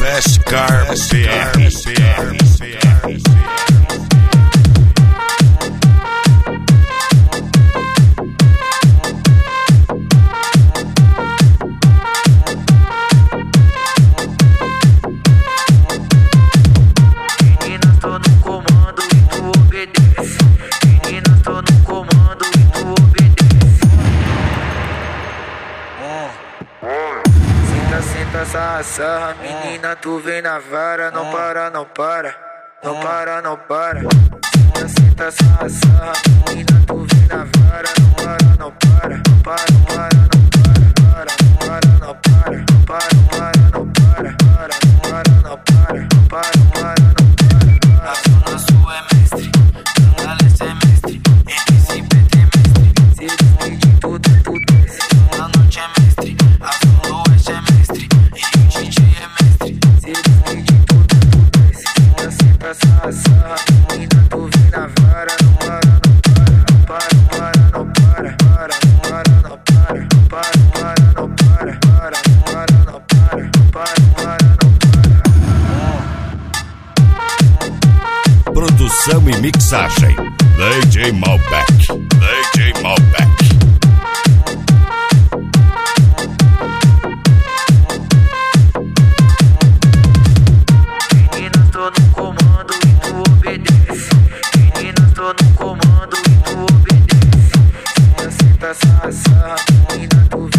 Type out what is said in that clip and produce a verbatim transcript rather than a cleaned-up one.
Fast Car C R. Meninas, tô no comando e tu obedece. Meninas, tô no comando e tu obedece. Senta, senta, sarra, sarra. Menina, tu vem na vara. Não para, não para. Não para, não para. Senta, senta, sarra, sarra. Menina, tu vem na vara. Não para, não para. Não para, não para, não para. Não para, não para. Não para, não para, não para. Não para, não para, não para. Não para, não para, não para. A zona sul é mestre, Zona leste é mestre, M C P T é mestre. Se diz de tudo, tudo. Zona norte é mestre, a zona oeste é mestre, e o D J é mestre. Se diz de tudo, tudo. Senta, senta, sarra, sarra. Menina, tu vem na vara. Não para, não para. Não para, não para. Para, não para, não para. Não para, não para, não para. Para, não para, não para. Não para, não para, não para. Produção e mixagem D J Malbec. D J Malbec. Meninas, tô no comando e tu obedece. Meninas, tô no comando e tu obedece. Senta, senta, sarra, sarra. Menina, tu